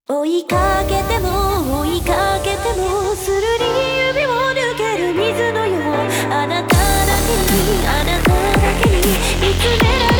追いかけても追いかけてもするり指を抜ける水のよう、あなただけにあなただけに見つめられ